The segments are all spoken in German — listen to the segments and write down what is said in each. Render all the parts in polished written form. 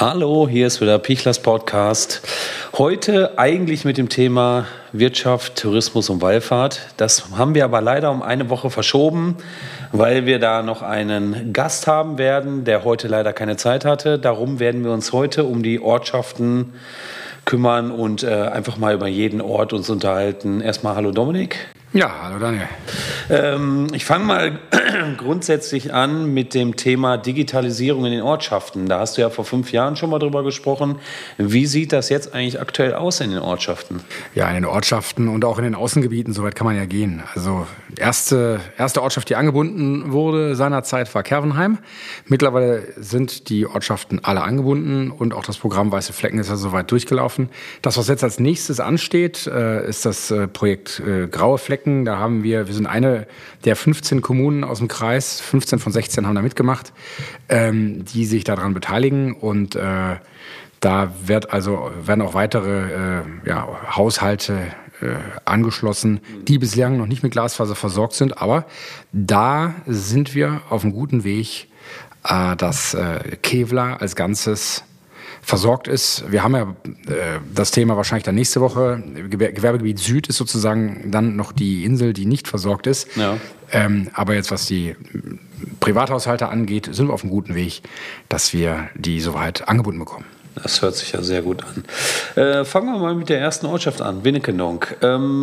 Hallo, hier ist wieder Pichlers Podcast. Heute eigentlich mit dem Thema Wirtschaft, Tourismus und Wallfahrt. Das haben wir aber leider um eine Woche verschoben, weil wir da noch einen Gast haben werden, der heute leider keine Zeit hatte. Darum werden wir uns heute um die Ortschaften kümmern und einfach mal über jeden Ort uns unterhalten. Erstmal hallo Dominik. Ja, hallo Daniel. Ich fange mal grundsätzlich an mit dem Thema Digitalisierung in den Ortschaften. Da hast du ja vor 5 Jahren schon mal drüber gesprochen. Wie sieht das jetzt eigentlich aktuell aus in den Ortschaften? Ja, in den Ortschaften und auch in den Außengebieten, soweit kann man ja gehen. Also erste Ortschaft, die angebunden wurde seinerzeit, war Kervenheim. Mittlerweile sind die Ortschaften alle angebunden und auch das Programm Weiße Flecken ist ja soweit durchgelaufen. Das, was jetzt als nächstes ansteht, ist das Projekt Graue Flecken. Da wir sind eine der 15 Kommunen aus dem Kreis, 15 von 16 haben da mitgemacht, die sich daran beteiligen und da werden auch weitere Haushalte angeschlossen, die bislang noch nicht mit Glasfaser versorgt sind, aber da sind wir auf einem guten Weg, dass Kevlar als Ganzes versorgt ist. Wir haben ja das Thema wahrscheinlich dann nächste Woche. Gewerbegebiet Süd ist sozusagen dann noch die Insel, die nicht versorgt ist. Ja. Aber jetzt, was die Privathaushalte angeht, sind wir auf einem guten Weg, dass wir die soweit angebunden bekommen. Das hört sich ja sehr gut an. Fangen wir mal mit der ersten Ortschaft an, Winnekendonck.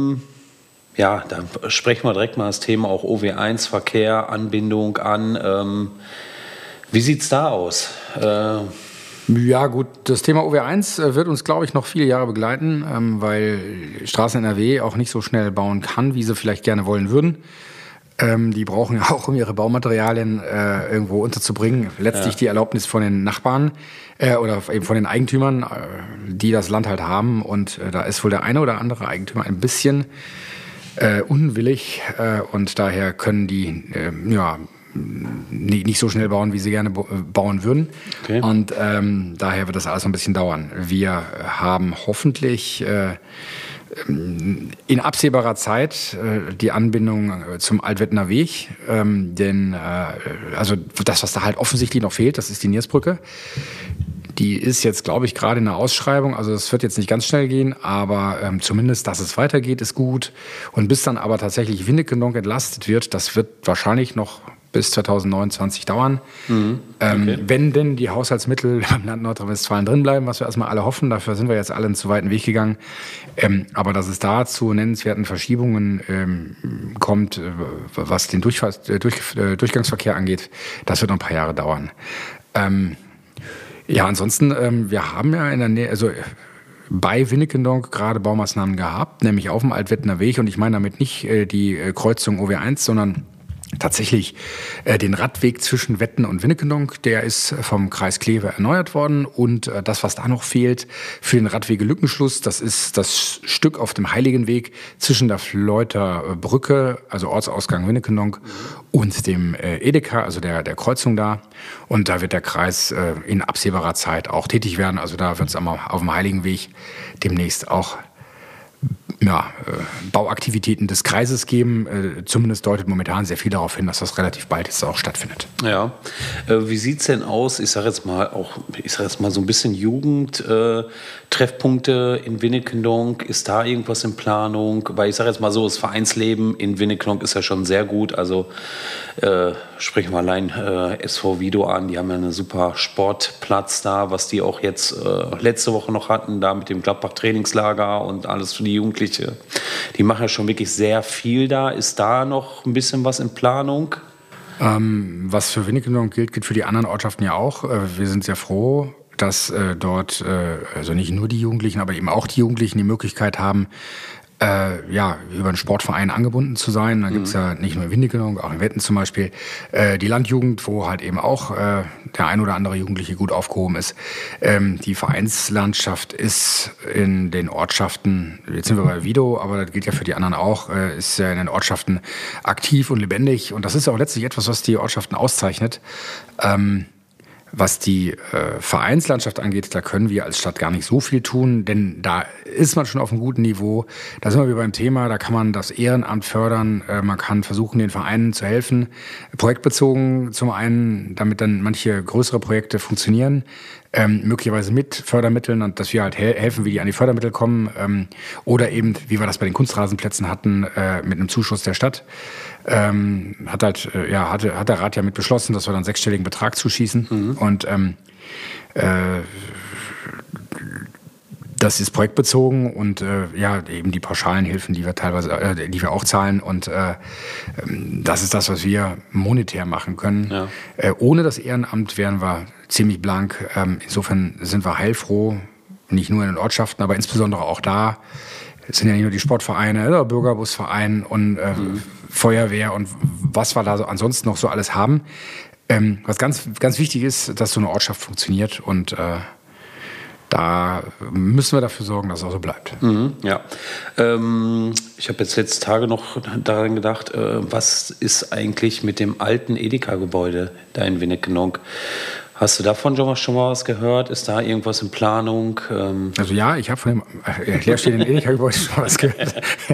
Da sprechen wir direkt mal das Thema auch OW1, Verkehr, Anbindung an. Wie sieht es da aus? Ja gut, das Thema OW1 wird uns, glaube ich, noch viele Jahre begleiten, weil Straßen NRW auch nicht so schnell bauen kann, wie sie vielleicht gerne wollen würden. Die brauchen ja auch, um ihre Baumaterialien irgendwo unterzubringen, letztlich die Erlaubnis von den Nachbarn oder eben von den Eigentümern, die das Land halt haben. Und da ist wohl der eine oder andere Eigentümer ein bisschen unwillig und daher können die nicht so schnell bauen, wie sie gerne bauen würden. Okay. Und daher wird das alles noch ein bisschen dauern. Wir haben hoffentlich in absehbarer Zeit die Anbindung zum Altwettener Weg. Denn das, was da halt offensichtlich noch fehlt, das ist die Niersbrücke. Die ist jetzt, glaube ich, gerade in der Ausschreibung. Also es wird jetzt nicht ganz schnell gehen, aber zumindest, dass es weitergeht, ist gut. Und bis dann aber tatsächlich Winnekendonck entlastet wird, das wird wahrscheinlich noch bis 2029 dauern. Okay. Wenn denn die Haushaltsmittel im Land Nordrhein-Westfalen drin bleiben, was wir erstmal alle hoffen, dafür sind wir jetzt alle einen zu weiten Weg gegangen. Aber dass es da zu nennenswerten Verschiebungen kommt, was den Durchgangsverkehr angeht, das wird noch ein paar Jahre dauern. Ansonsten, wir haben ja in der Nähe, also bei Winnekendonck gerade Baumaßnahmen gehabt, nämlich auf dem Altwettener Weg. Und ich meine damit nicht die Kreuzung OW1, sondern tatsächlich den Radweg zwischen Wetten und Winnekendonck, der ist vom Kreis Kleve erneuert worden. Und das, was da noch fehlt für den Radwege-Lückenschluss, das ist das Stück auf dem Heiligenweg zwischen der Fleuter Brücke, also Ortsausgang Winnekendonck, und dem Edeka, also der Kreuzung da. Und da wird der Kreis in absehbarer Zeit auch tätig werden. Also da wird es auf dem Heiligenweg demnächst auch Bauaktivitäten des Kreises geben. Zumindest deutet momentan sehr viel darauf hin, dass das relativ bald jetzt auch stattfindet. Ja. Wie sieht's denn aus? Ich sage jetzt mal so ein bisschen Jugendtreffpunkte in Winnekendonck. Ist da irgendwas in Planung? Weil ich sage jetzt mal so, das Vereinsleben in Winnekendonck ist ja schon sehr gut. Also sprechen wir allein SV Wido an. Die haben ja einen super Sportplatz da, was die auch jetzt letzte Woche noch hatten, da mit dem Gladbach-Trainingslager und alles für die Jugendliche. Die machen ja schon wirklich sehr viel da. Ist da noch ein bisschen was in Planung? Was für Winnekendonck gilt für die anderen Ortschaften ja auch. Wir sind sehr froh, dass dort also nicht nur die Jugendlichen, aber eben auch die Jugendlichen die Möglichkeit haben, über einen Sportverein angebunden zu sein. Da gibt's ja nicht nur in Winnekendonck, auch in Wetten zum Beispiel, die Landjugend, wo halt eben auch der ein oder andere Jugendliche gut aufgehoben ist. Die Vereinslandschaft ist in den Ortschaften, jetzt sind wir bei Wido, aber das gilt ja für die anderen auch, ist ja in den Ortschaften aktiv und lebendig. Und das ist auch letztlich etwas, was die Ortschaften auszeichnet. Was die Vereinslandschaft angeht, da können wir als Stadt gar nicht so viel tun, denn da ist man schon auf einem guten Niveau. Da sind wir wieder beim Thema, da kann man das Ehrenamt fördern, man kann versuchen, den Vereinen zu helfen, projektbezogen zum einen, damit dann manche größere Projekte funktionieren. möglicherweise mit Fördermitteln und dass wir halt helfen, wie die an die Fördermittel kommen, oder eben, wie wir das bei den Kunstrasenplätzen hatten, mit einem Zuschuss der Stadt. Hat der Rat ja mit beschlossen, dass wir dann einen 6-stelligen Betrag zuschießen. Und das ist projektbezogen und eben die pauschalen Hilfen, die wir teilweise, die wir auch zahlen, und das ist das, was wir monetär machen können. Ja. Ohne das Ehrenamt wären wir ziemlich blank. Insofern sind wir heilfroh, nicht nur in den Ortschaften, aber insbesondere auch da. Es sind ja nicht nur die Sportvereine, der Bürgerbusverein und Feuerwehr und was wir da so ansonsten noch so alles haben. Was ganz, ganz wichtig ist, dass so eine Ortschaft funktioniert, und da müssen wir dafür sorgen, dass es auch so bleibt. Ja. Ich habe jetzt letzte Tage noch daran gedacht, was ist eigentlich mit dem alten Edeka-Gebäude da in Winnekenonk? Hast du davon schon mal was gehört? Ist da irgendwas in Planung? Also ja, ich habe von dem leerstehenden Edeka-Gebäude schon mal was gehört.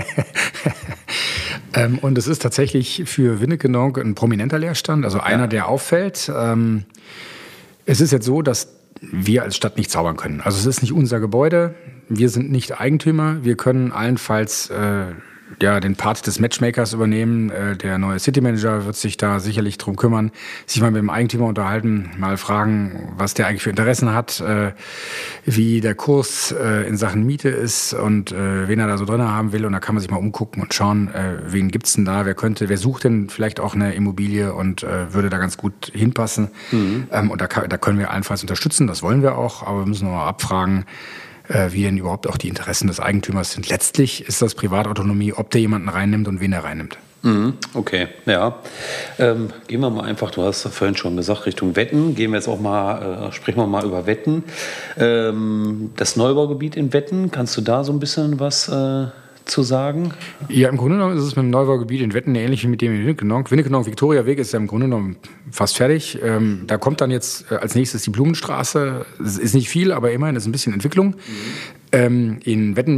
Und es ist tatsächlich für Winnekenonk ein prominenter Leerstand, also einer, der auffällt. Es ist jetzt so, dass wir als Stadt nicht zaubern können. Also es ist nicht unser Gebäude, wir sind nicht Eigentümer, wir können allenfalls den Part des Matchmakers übernehmen. Der neue City Manager wird sich da sicherlich drum kümmern, sich mal mit dem Eigentümer unterhalten, mal fragen, was der eigentlich für Interessen hat, wie der Kurs in Sachen Miete ist und wen er da so drin haben will. Und da kann man sich mal umgucken und schauen, wen gibt's denn da, wer sucht denn vielleicht auch eine Immobilie und würde da ganz gut hinpassen. Und da können wir allenfalls unterstützen, das wollen wir auch, aber wir müssen noch mal abfragen, wie denn überhaupt auch die Interessen des Eigentümers sind. Letztlich ist das Privatautonomie, ob der jemanden reinnimmt und wen er reinnimmt. Okay, ja. Gehen wir mal einfach, du hast vorhin schon gesagt, Richtung Wetten. Sprechen wir mal über Wetten. Das Neubaugebiet in Wetten, kannst du da so ein bisschen was zu sagen? Ja, im Grunde genommen ist es mit dem Neubaugebiet in Wetten ähnlich wie mit dem in Winnekenonk. Winnekenonk-Viktoriaweg ist ja im Grunde genommen fast fertig. Da kommt dann jetzt als nächstes die Blumenstraße. Es ist nicht viel, aber immerhin ist ein bisschen Entwicklung. In Wetten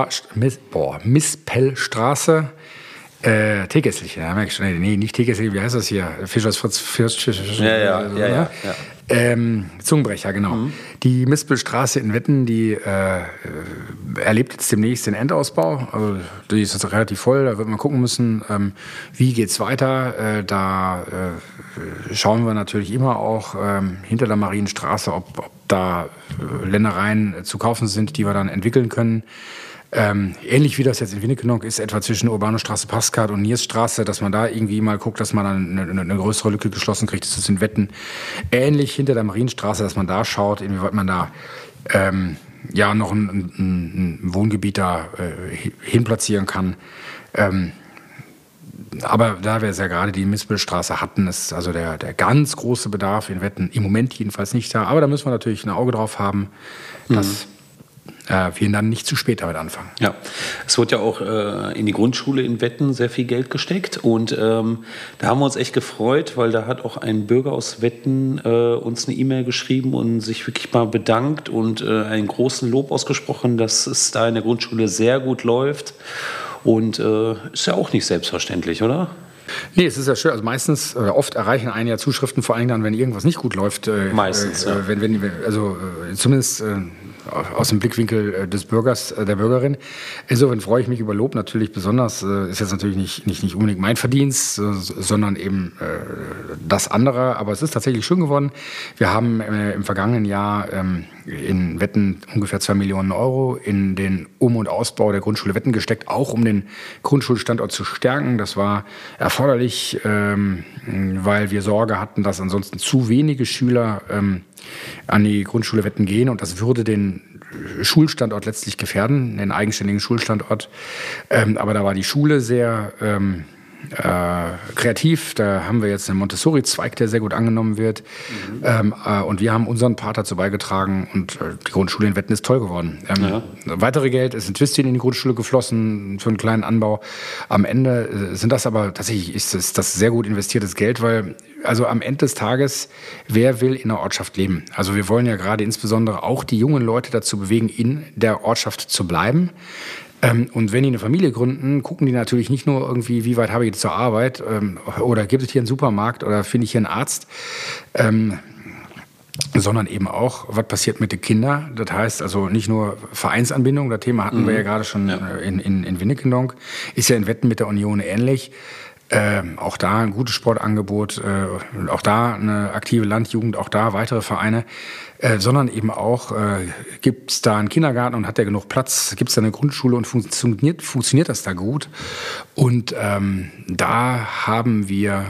Mispelstraße. Teekesselchen, ja, merke ich schon. Nee, nicht Teekesselchen, wie heißt das hier? Fischers Fritz. Ja. Zungenbrecher, genau. Die Mispelstraße in Wetten, die erlebt jetzt demnächst den Endausbau. Also die ist jetzt relativ voll, da wird man gucken müssen, wie geht's weiter. Da schauen wir natürlich immer auch hinter der Marienstraße, ob da Ländereien zu kaufen sind, die wir dann entwickeln können. Ähnlich wie das jetzt in Winnekenonk ist, etwa zwischen Urbanusstraße, Pascat und Niersstraße, dass man da irgendwie mal guckt, dass man dann eine größere Lücke geschlossen kriegt. Das ist in Wetten ähnlich hinter der Marienstraße, dass man da schaut, inwieweit man da noch ein Wohngebiet da hinplatzieren kann. Aber da wir es ja gerade die Mispelstraße hatten, ist also der ganz große Bedarf in Wetten im Moment jedenfalls nicht da. Aber da müssen wir natürlich ein Auge drauf haben, dass wir dann nicht zu spät damit anfangen. Ja, es wird ja auch in die Grundschule in Wetten sehr viel Geld gesteckt und da haben wir uns echt gefreut, weil da hat auch ein Bürger aus Wetten uns eine E-Mail geschrieben und sich wirklich mal bedankt und einen großen Lob ausgesprochen, dass es da in der Grundschule sehr gut läuft und ist ja auch nicht selbstverständlich, oder? Nee, es ist ja schön. Also meistens, oft erreichen einen ja Zuschriften, vor allem dann, wenn irgendwas nicht gut läuft. Meistens, ja. Zumindest aus dem Blickwinkel des Bürgers, der Bürgerin. Insofern freue ich mich über Lob natürlich besonders. Ist jetzt natürlich nicht unbedingt mein Verdienst, sondern eben das andere. Aber es ist tatsächlich schön geworden. Wir haben im vergangenen Jahr in Wetten ungefähr 2 Millionen Euro in den Um- und Ausbau der Grundschule Wetten gesteckt, auch um den Grundschulstandort zu stärken. Das war erforderlich, weil wir Sorge hatten, dass ansonsten zu wenige Schüler an die Grundschule Wetten gehen und das würde den Schulstandort letztlich gefährden, den eigenständigen Schulstandort. Aber da war die Schule sehr kreativ. Da haben wir jetzt einen Montessori-Zweig, der sehr gut angenommen wird. Und wir haben unseren Part dazu beigetragen und die Grundschule in Wetten ist toll geworden. Weitere Geld ist in Twistin in die Grundschule geflossen für einen kleinen Anbau. Am Ende sind das aber tatsächlich ist das sehr gut investiertes Geld, weil also am Ende des Tages, wer will in der Ortschaft leben? Also wir wollen ja gerade insbesondere auch die jungen Leute dazu bewegen, in der Ortschaft zu bleiben. Und wenn die eine Familie gründen, gucken die natürlich nicht nur irgendwie, wie weit habe ich zur Arbeit oder gibt es hier einen Supermarkt oder finde ich hier einen Arzt. sondern eben auch, was passiert mit den Kindern. Das heißt also nicht nur Vereinsanbindung, das Thema hatten wir ja gerade schon in Winnekendonk, ist ja in Wetten mit der Union ähnlich. Auch da ein gutes Sportangebot, auch da eine aktive Landjugend, auch da weitere Vereine, sondern eben auch, gibt es da einen Kindergarten und hat der genug Platz, gibt es da eine Grundschule und funktioniert das da gut. Und da haben wir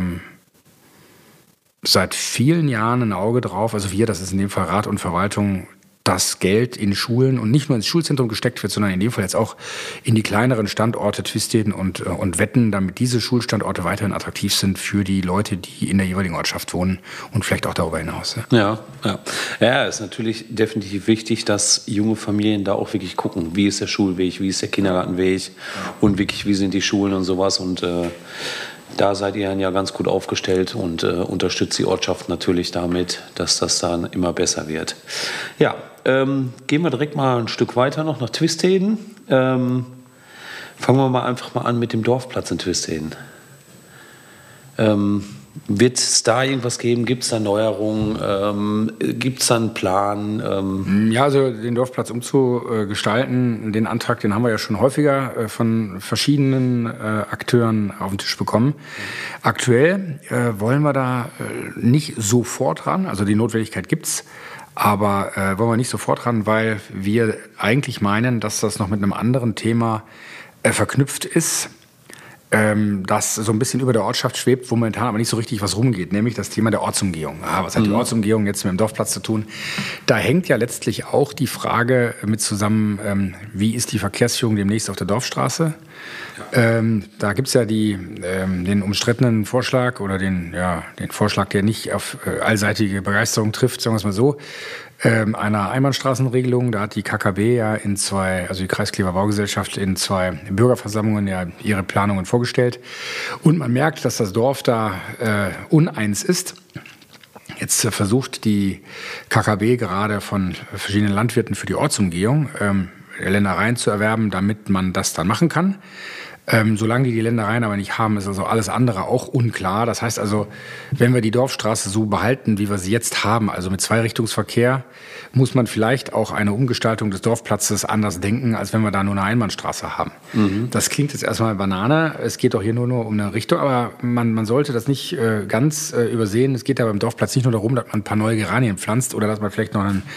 seit vielen Jahren ein Auge drauf, also wir, das ist in dem Fall Rat und Verwaltung, dass Geld in Schulen und nicht nur ins Schulzentrum gesteckt wird, sondern in dem Fall jetzt auch in die kleineren Standorte Twisteden und Wetten, damit diese Schulstandorte weiterhin attraktiv sind für die Leute, die in der jeweiligen Ortschaft wohnen und vielleicht auch darüber hinaus. Ja, ist natürlich definitiv wichtig, dass junge Familien da auch wirklich gucken, wie ist der Schulweg, wie ist der Kindergartenweg und wirklich, wie sind die Schulen und sowas und da seid ihr ja ganz gut aufgestellt und unterstützt die Ortschaft natürlich damit, dass das dann immer besser wird. Ja, gehen wir direkt mal ein Stück weiter noch nach Twisteden. Fangen wir einfach mal an mit dem Dorfplatz in Twisteden. Wird es da irgendwas geben? Gibt es da Neuerungen? Gibt es da einen Plan? Ja, also den Dorfplatz umzugestalten, den Antrag, den haben wir ja schon häufiger von verschiedenen Akteuren auf den Tisch bekommen. Aktuell wollen wir da nicht sofort ran, also die Notwendigkeit gibt's, aber wollen wir nicht sofort ran, weil wir eigentlich meinen, dass das noch mit einem anderen Thema verknüpft ist, das so ein bisschen über der Ortschaft schwebt, wo momentan aber nicht so richtig was rumgeht, nämlich das Thema der Ortsumgehung. Was hat die Ortsumgehung jetzt mit dem Dorfplatz zu tun? Da hängt ja letztlich auch die Frage mit zusammen, wie ist die Verkehrsführung demnächst auf der Dorfstraße? Da gibt's ja den umstrittenen Vorschlag oder den Vorschlag, der nicht auf allseitige Begeisterung trifft, sagen wir es mal so, einer Einbahnstraßenregelung. Da hat die KKB ja also die Kreisklever Baugesellschaft, in 2 Bürgerversammlungen ja ihre Planungen vorgestellt. Und man merkt, dass das Dorf da uneins ist. Jetzt versucht die KKB gerade von verschiedenen Landwirten für die Ortsumgehung Ländereien zu erwerben, damit man das dann machen kann. Solange die Ländereien aber nicht haben, ist also alles andere auch unklar. Das heißt also, wenn wir die Dorfstraße so behalten, wie wir sie jetzt haben, also mit Zweirichtungsverkehr, muss man vielleicht auch eine Umgestaltung des Dorfplatzes anders denken, als wenn wir da nur eine Einbahnstraße haben. Das klingt jetzt erstmal Banane. Es geht doch hier nur um eine Richtung, aber man sollte das nicht ganz übersehen. Es geht ja beim Dorfplatz nicht nur darum, dass man ein paar neue Geranien pflanzt oder dass man vielleicht noch einen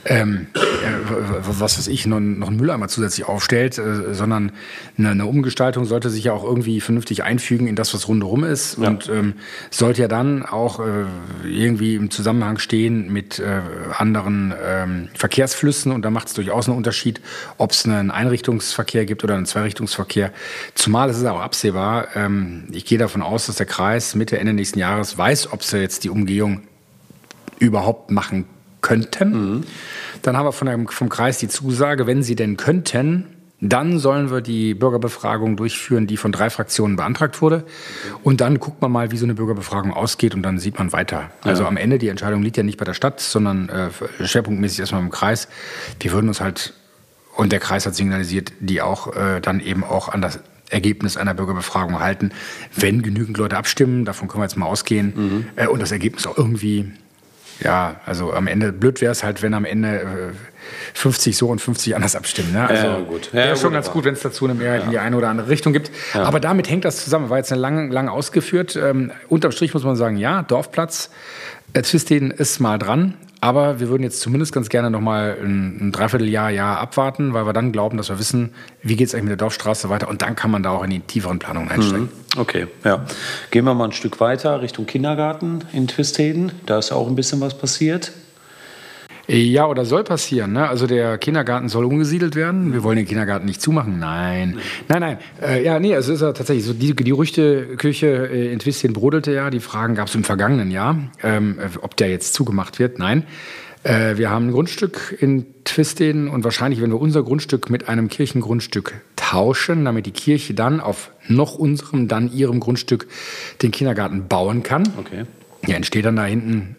noch einen Mülleimer zusätzlich aufstellt, sondern eine Umgestaltung sollte sich ja auch irgendwie vernünftig einfügen in das, was rundherum ist und sollte ja dann auch irgendwie im Zusammenhang stehen mit anderen Verkehrsflüssen und da macht es durchaus einen Unterschied, ob es einen Einrichtungsverkehr gibt oder einen Zweirichtungsverkehr. Zumal es ist auch absehbar, ich gehe davon aus, dass der Kreis Mitte, Ende nächsten Jahres weiß, ob sie jetzt die Umgehung überhaupt machen könnten. Dann haben wir vom Kreis die Zusage, wenn sie denn könnten, dann sollen wir die Bürgerbefragung durchführen, die von 3 Fraktionen beantragt wurde. Und dann guckt man mal, wie so eine Bürgerbefragung ausgeht und dann sieht man weiter. Also am Ende, die Entscheidung liegt ja nicht bei der Stadt, sondern schwerpunktmäßig erstmal im Kreis. Wir würden uns halt, und der Kreis hat signalisiert, die auch dann eben auch an das Ergebnis einer Bürgerbefragung halten, wenn genügend Leute abstimmen. Davon können wir jetzt mal ausgehen. Und das Ergebnis auch irgendwie... Ja, also am Ende, blöd wäre es halt, wenn am Ende 50 so und 50 anders abstimmen. Ne? Also wäre schon ganz gut, wenn es dazu eine Mehrheit in die eine oder andere Richtung gibt. Ja. Aber damit hängt das zusammen. War jetzt lang ausgeführt. Unterm Strich muss man sagen, ja, Dorfplatz, Twisteden ist mal dran. Aber wir würden jetzt zumindest ganz gerne noch mal ein Dreivierteljahr abwarten, weil wir dann glauben, dass wir wissen, wie geht es eigentlich mit der Dorfstraße weiter. Und dann kann man da auch in die tieferen Planungen einsteigen. Okay, ja. Gehen wir mal ein Stück weiter Richtung Kindergarten in Twisteden. Da ist ja auch ein bisschen was passiert. Ja, oder soll passieren. Ne? Also der Kindergarten soll umgesiedelt werden. Wir wollen den Kindergarten nicht zumachen. Nein. Also ist ja tatsächlich so, die Gerüchteküche in Twisteden brodelte ja. Die Fragen gab es im vergangenen Jahr, ob der jetzt zugemacht wird. Nein. Wir haben ein Grundstück in Twisteden und wahrscheinlich, wenn wir unser Grundstück mit einem Kirchengrundstück tauschen, damit die Kirche dann auf noch unserem, dann ihrem Grundstück den Kindergarten bauen kann. Okay. Ja, entsteht dann da hinten...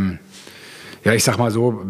ich sag mal so,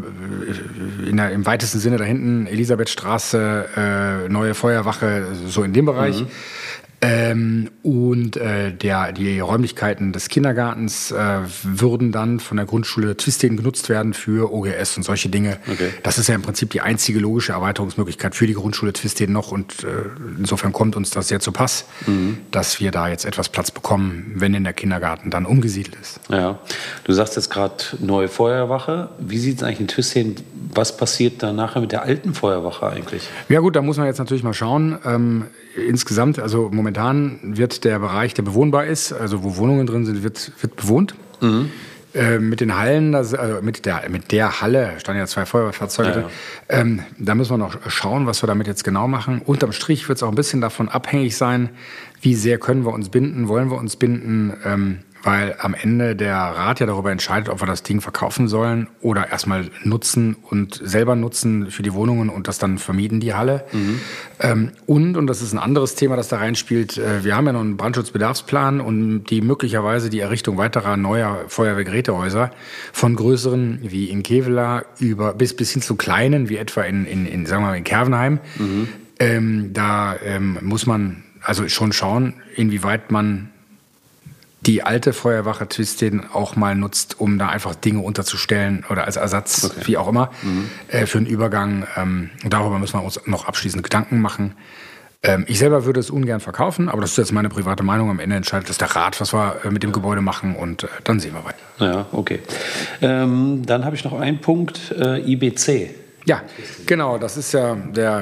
im weitesten Sinne da hinten, Elisabethstraße, neue Feuerwache, so in dem Bereich. Die Räumlichkeiten des Kindergartens würden dann von der Grundschule Twisted genutzt werden für OGS und solche Dinge. Okay. Das ist ja im Prinzip die einzige logische Erweiterungsmöglichkeit für die Grundschule Twisted noch. Und insofern kommt uns das sehr zu Pass, dass wir da jetzt etwas Platz bekommen, wenn in der Kindergarten dann umgesiedelt ist. Ja, du sagst jetzt gerade neue Feuerwache. Wie sieht es eigentlich in Twisted? Was passiert dann nachher mit der alten Feuerwache eigentlich? Ja gut, da muss man jetzt natürlich mal schauen. Insgesamt, also momentan wird der Bereich, der bewohnbar ist, also wo Wohnungen drin sind, wird bewohnt. Mit den Hallen, mit der Halle standen ja 2 Feuerwehrfahrzeuge drin. Da müssen wir noch schauen, was wir damit jetzt genau machen. Unterm Strich wird es auch ein bisschen davon abhängig sein, wie sehr können wir uns binden, wollen wir uns binden, weil am Ende der Rat ja darüber entscheidet, ob wir das Ding verkaufen sollen oder erstmal nutzen und selber nutzen für die Wohnungen und das dann vermieten, die Halle. Und das ist ein anderes Thema, das da reinspielt, wir haben ja noch einen Brandschutzbedarfsplan und möglicherweise die Errichtung weiterer neuer Feuerwehrgerätehäuser von größeren wie in Kevela bis hin zu kleinen, wie etwa in Kervenheim. Da muss man also schon schauen, inwieweit man die alte Feuerwache Twisted auch mal nutzt, um da einfach Dinge unterzustellen oder als Ersatz, wie auch immer, für einen Übergang. Darüber müssen wir uns noch abschließend Gedanken machen. Ich selber würde es ungern verkaufen, aber das ist jetzt meine private Meinung. Am Ende entscheidet das der Rat, was wir mit dem Gebäude machen und dann sehen wir weiter. Ja, okay. Dann habe ich noch einen Punkt, IBC. Ja, genau, das ist ja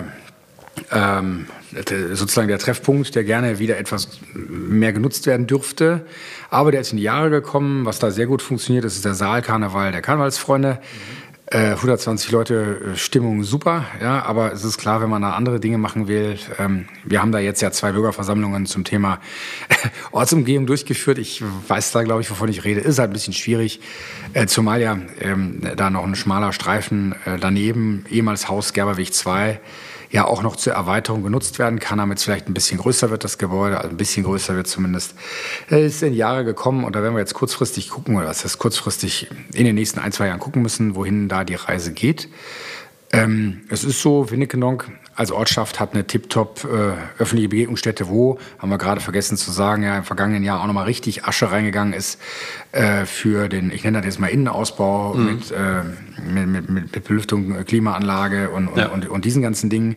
sozusagen der Treffpunkt, der gerne wieder etwas mehr genutzt werden dürfte. Aber der ist in die Jahre gekommen. Was da sehr gut funktioniert, das ist der Saalkarneval der Karnevalsfreunde. 120 Leute, Stimmung super. Ja, aber es ist klar, wenn man da andere Dinge machen will. Wir haben da jetzt ja 2 Bürgerversammlungen zum Thema Ortsumgehung durchgeführt. Ich weiß da, glaube ich, wovon ich rede. Ist halt ein bisschen schwierig. Zumal ja da noch ein schmaler Streifen daneben, ehemals Haus Gerberweg 2, ja auch noch zur Erweiterung genutzt werden kann, damit es vielleicht ein bisschen größer wird, das Gebäude, also ein bisschen größer wird zumindest. Ist in Jahre gekommen und da werden wir jetzt kurzfristig gucken, oder was heißt kurzfristig, in den nächsten 1-2 Jahren gucken müssen, wohin da die Reise geht. Es ist so, Winnekenonk als Ortschaft hat eine tiptop öffentliche Begegnungsstätte, wo, haben wir gerade vergessen zu sagen, ja im vergangenen Jahr auch nochmal richtig Asche reingegangen ist für den, ich nenne das jetzt mal Innenausbau mit Belüftung, Klimaanlage und diesen ganzen Dingen.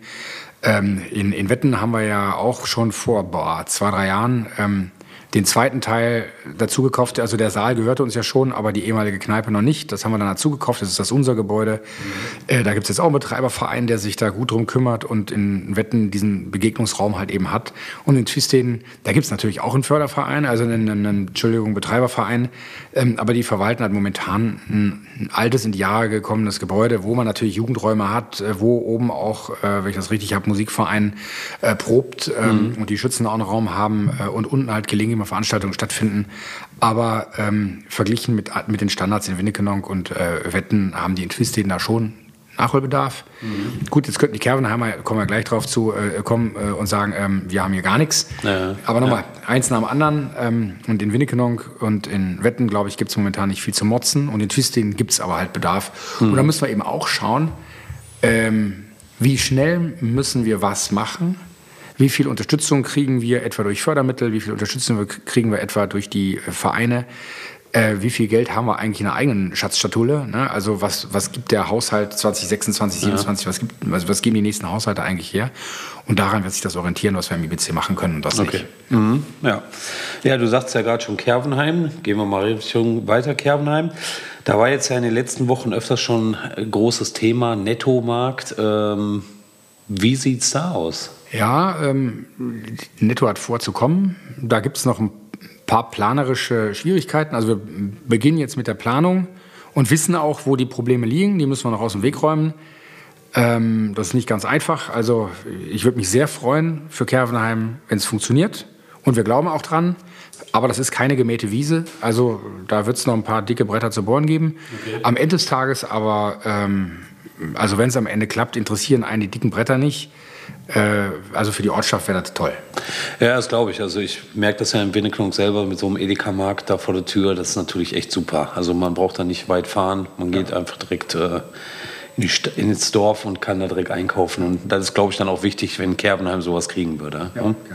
In Wetten haben wir ja auch schon vor 2-3 Jahren den zweiten Teil dazu gekauft. Also der Saal gehörte uns ja schon, aber die ehemalige Kneipe noch nicht. Das haben wir dann dazu gekauft. Das ist das unser Gebäude. Da gibt es jetzt auch einen Betreiberverein, der sich da gut drum kümmert und in Wetten diesen Begegnungsraum halt eben hat. Und in Twisted, da gibt es natürlich auch einen Förderverein, also einen Betreiberverein. Aber die verwalten halt momentan ein altes, in die Jahre gekommenes Gebäude, wo man natürlich Jugendräume hat, wo oben auch, wenn ich das richtig habe, Musikverein probt und die Schützen auch einen Raum haben und unten halt gelegentlich Veranstaltungen stattfinden. Aber verglichen mit den Standards in Winnekenonk und Wetten haben die in Twisted da schon Nachholbedarf. Gut, jetzt könnten die Kervenheimer, kommen wir gleich drauf zu, kommen und sagen, wir haben hier gar nichts. Aber nochmal, eins nach dem anderen. Und in Winnekenonk und in Wetten, glaube ich, gibt es momentan nicht viel zu motzen. Und in Twisted gibt es aber halt Bedarf. Und da müssen wir eben auch schauen, wie schnell müssen wir was machen. Wie viel Unterstützung kriegen wir etwa durch Fördermittel? Wie viel Unterstützung kriegen wir etwa durch die Vereine? Wie viel Geld haben wir eigentlich in der eigenen Schatzschatulle? Ne? Also was gibt der Haushalt 2026, 2027? Was geben die nächsten Haushalte eigentlich her? Und daran wird sich das orientieren, was wir im IBC machen können und was nicht. Ja, du sagst ja gerade schon Kervenheim. Gehen wir mal Richtung weiter Kervenheim. Da war jetzt ja in den letzten Wochen öfters schon ein großes Thema, Nettomarkt. Wie sieht's da aus? Ja, Netto hat vorzukommen. Da gibt es noch ein paar planerische Schwierigkeiten. Also wir beginnen jetzt mit der Planung und wissen auch, wo die Probleme liegen. Die müssen wir noch aus dem Weg räumen. Das ist nicht ganz einfach. Also ich würde mich sehr freuen für Kervenheim, wenn es funktioniert. Und wir glauben auch dran. Aber das ist keine gemähte Wiese. Also da wird es noch ein paar dicke Bretter zu bohren geben. Okay. Am Ende des Tages aber, also wenn es am Ende klappt, interessieren einen die dicken Bretter nicht. Also für die Ortschaft wäre das toll. Ja, das glaube ich. Also ich merke das ja in Winnekenonk selber mit so einem Edeka-Markt da vor der Tür. Das ist natürlich echt super. Also man braucht da nicht weit fahren. Man geht einfach direkt ins Dorf und kann da direkt einkaufen. Und das ist, glaube ich, dann auch wichtig, wenn Kervenheim sowas kriegen würde.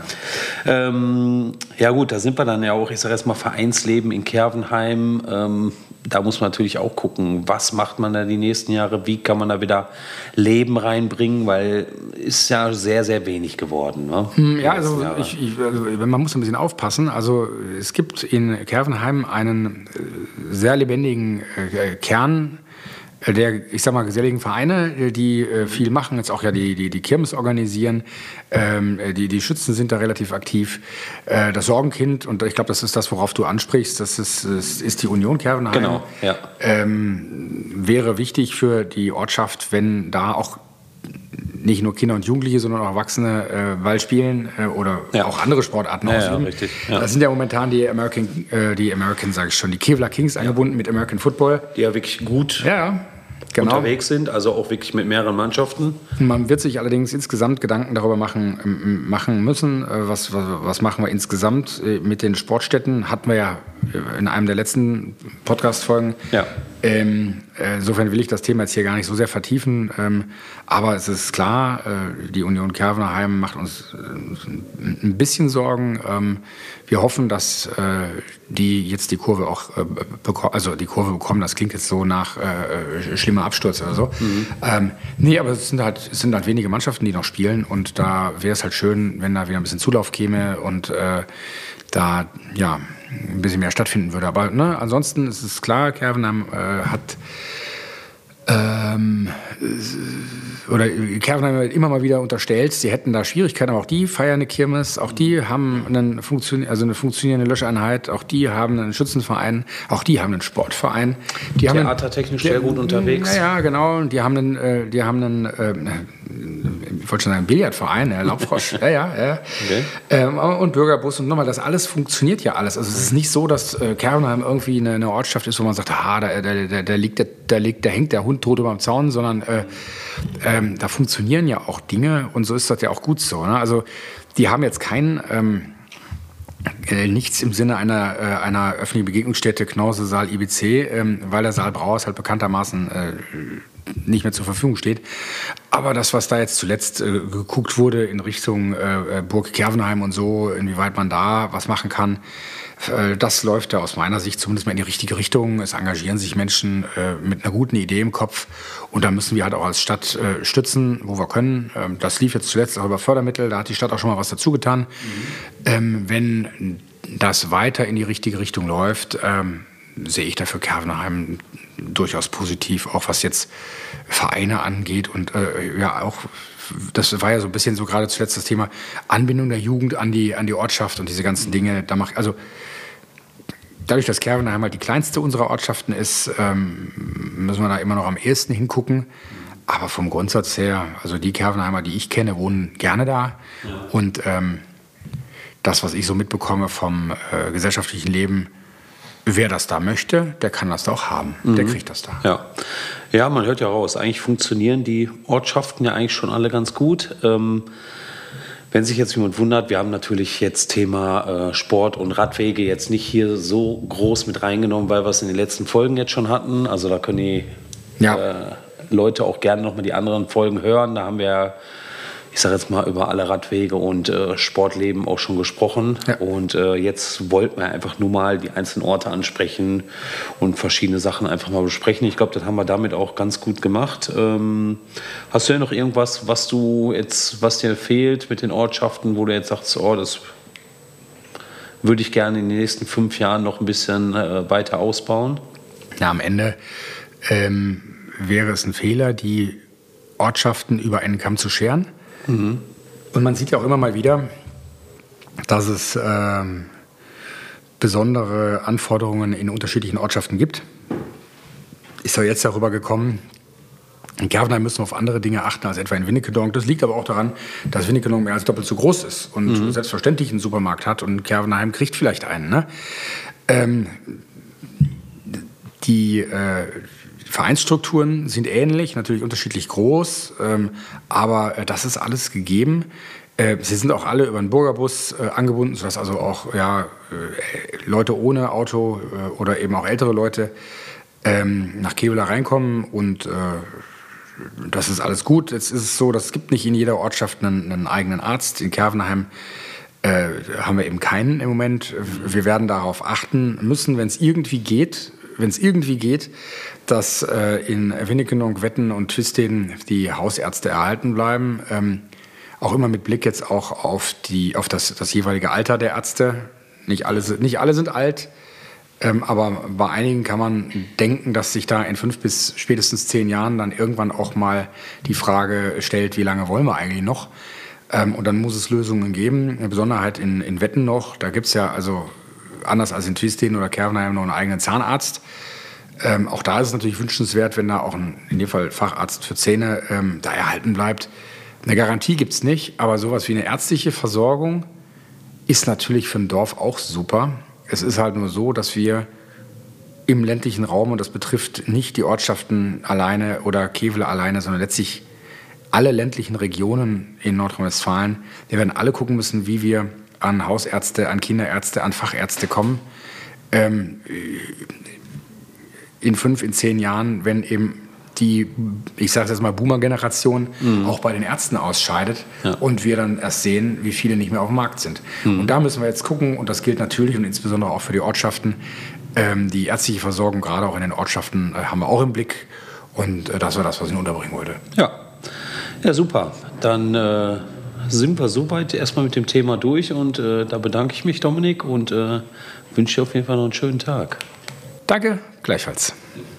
Ja gut, da sind wir dann ja auch, ich sage erst mal, Vereinsleben in Kervenheim. Da muss man natürlich auch gucken, was macht man da die nächsten Jahre, wie kann man da wieder Leben reinbringen, weil ist ja sehr, sehr wenig geworden. Ne? Ja, also man muss ein bisschen aufpassen. Also es gibt in Kervenheim einen sehr lebendigen Kern der, ich sag mal, geselligen Vereine, die viel machen, jetzt auch ja die Kirmes organisieren, die Schützen sind da relativ aktiv. Das Sorgenkind, und ich glaube, das ist das, worauf du ansprichst, das ist die Union Kervenheim. Genau, ja. Wäre wichtig für die Ortschaft, wenn da auch nicht nur Kinder und Jugendliche, sondern auch Erwachsene Ball spielen oder auch andere Sportarten ausüben. Ja, richtig. Ja. Das sind ja momentan die American, sage ich schon, die Kevlar Kings angebunden mit American Football. Die ja wirklich gut unterwegs sind, also auch wirklich mit mehreren Mannschaften. Man wird sich allerdings insgesamt Gedanken darüber machen müssen, was machen wir insgesamt mit den Sportstätten. Hatten wir ja in einem der letzten Podcast-Folgen. Ja. Insofern will ich das Thema jetzt hier gar nicht so sehr vertiefen, aber es ist klar, die Union Kervenheim macht uns ein bisschen Sorgen. Wir hoffen, dass die jetzt die Kurve auch bekommen. Das klingt jetzt so nach schlimmer Absturz oder so. Nee, aber es sind halt wenige Mannschaften, die noch spielen, und da wäre es halt schön, wenn da wieder ein bisschen Zulauf käme und da ein bisschen mehr stattfinden würde. Aber ansonsten ist es klar, Kervenheim Kervenheim immer mal wieder unterstellt, sie hätten da Schwierigkeiten, aber auch die feiern eine Kirmes, auch die haben eine funktionierende Löscheinheit, auch die haben einen Schützenverein, auch die haben einen Sportverein. Theatertechnisch sehr gut unterwegs. Ja, genau. Die haben einen ich wollte schon sagen, Billardverein, Laubfrosch, Okay. Und Bürgerbus und nochmal, das alles funktioniert ja alles. Also es ist nicht so, dass Kervenheim irgendwie eine Ortschaft ist, wo man sagt, da hängt der Hund tot über dem Zaun, sondern da funktionieren ja auch Dinge, und so ist das ja auch gut so. Ne? Also die haben jetzt nichts im Sinne einer öffentlichen Begegnungsstätte, Knause, Saal, IBC, weil der Saal Brauers halt bekanntermaßen nicht mehr zur Verfügung steht. Aber das, was da jetzt zuletzt geguckt wurde in Richtung Burg Kervenheim und so, inwieweit man da was machen kann, das läuft da aus meiner Sicht zumindest mal in die richtige Richtung. Es engagieren sich Menschen mit einer guten Idee im Kopf, und da müssen wir halt auch als Stadt stützen, wo wir können. Das lief jetzt zuletzt auch über Fördermittel, da hat die Stadt auch schon mal was dazu getan. Wenn das weiter in die richtige Richtung läuft, sehe ich dafür Kervenheim durchaus positiv, auch was jetzt Vereine angeht und auch, das war ja so ein bisschen so gerade zuletzt das Thema Anbindung der Jugend an die Ortschaft und diese ganzen Dinge. Dadurch, dass Kervenheim halt die kleinste unserer Ortschaften ist, müssen wir da immer noch am ehesten hingucken. Aber vom Grundsatz her, also die Kervenheimer, die ich kenne, wohnen gerne da. Ja. Und das, was ich so mitbekomme vom gesellschaftlichen Leben, wer das da möchte, der kann das da auch haben. Der kriegt das da. Ja, man hört ja raus, eigentlich funktionieren die Ortschaften ja eigentlich schon alle ganz gut. Wenn sich jetzt jemand wundert, wir haben natürlich jetzt Thema Sport und Radwege jetzt nicht hier so groß mit reingenommen, weil wir es in den letzten Folgen jetzt schon hatten. Also da können die Leute auch gerne nochmal die anderen Folgen hören. Da haben wir, ich sage jetzt mal, über alle Radwege und Sportleben auch schon gesprochen. Ja. Und jetzt wollten wir einfach nur mal die einzelnen Orte ansprechen und verschiedene Sachen einfach mal besprechen. Ich glaube, das haben wir damit auch ganz gut gemacht. Hast du ja noch irgendwas, was dir fehlt mit den Ortschaften, wo du jetzt sagst, das würde ich gerne in den nächsten 5 Jahren noch ein bisschen weiter ausbauen? Ja, am Ende wäre es ein Fehler, die Ortschaften über einen Kamm zu scheren. Und man sieht ja auch immer mal wieder, dass es besondere Anforderungen in unterschiedlichen Ortschaften gibt. Ist ja jetzt darüber gekommen, in Kervenheim müssen wir auf andere Dinge achten als etwa in Winnekedonk. Das liegt aber auch daran, dass Winnekedonk mehr als doppelt so groß ist und selbstverständlich einen Supermarkt hat, und Kervenheim kriegt vielleicht einen. Ne? Die Vereinsstrukturen sind ähnlich, natürlich unterschiedlich groß, aber das ist alles gegeben. Sie sind auch alle über einen Bürgerbus angebunden, sodass also auch Leute ohne Auto oder eben auch ältere Leute nach Kevlar reinkommen und das ist alles gut. Jetzt ist es so, es gibt nicht in jeder Ortschaft einen eigenen Arzt. In Kervenheim haben wir eben keinen im Moment. Wir werden darauf achten müssen, wenn es irgendwie geht, dass in Winnekenunk, Wetten und Twisteden die Hausärzte erhalten bleiben. Auch immer mit Blick jetzt auch auf das jeweilige Alter der Ärzte. Nicht alle sind alt, aber bei einigen kann man denken, dass sich da in 5 bis spätestens 10 Jahren dann irgendwann auch mal die Frage stellt, wie lange wollen wir eigentlich noch? Und dann muss es Lösungen geben, eine Besonderheit in Wetten noch. Da gibt es ja also anders als in Twisteden oder Kervenheim noch einen eigenen Zahnarzt. Auch da ist es natürlich wünschenswert, wenn da auch in dem Fall Facharzt für Zähne da erhalten bleibt. Eine Garantie gibt es nicht, aber sowas wie eine ärztliche Versorgung ist natürlich für ein Dorf auch super. Es ist halt nur so, dass wir im ländlichen Raum, und das betrifft nicht die Ortschaften alleine oder Kevele alleine, sondern letztlich alle ländlichen Regionen in Nordrhein-Westfalen, wir werden alle gucken müssen, wie wir an Hausärzte, an Kinderärzte, an Fachärzte kommen. In 5, in 10 Jahren, wenn eben die, ich sage jetzt mal, Boomer-Generation auch bei den Ärzten ausscheidet und wir dann erst sehen, wie viele nicht mehr auf dem Markt sind. Und da müssen wir jetzt gucken, und das gilt natürlich und insbesondere auch für die Ortschaften, die ärztliche Versorgung, gerade auch in den Ortschaften, haben wir auch im Blick. Und das war das, was ich unterbringen wollte. Ja, super. Dann sind wir soweit erstmal mit dem Thema durch und da bedanke ich mich, Dominik, und wünsche dir auf jeden Fall noch einen schönen Tag. Danke, gleichfalls.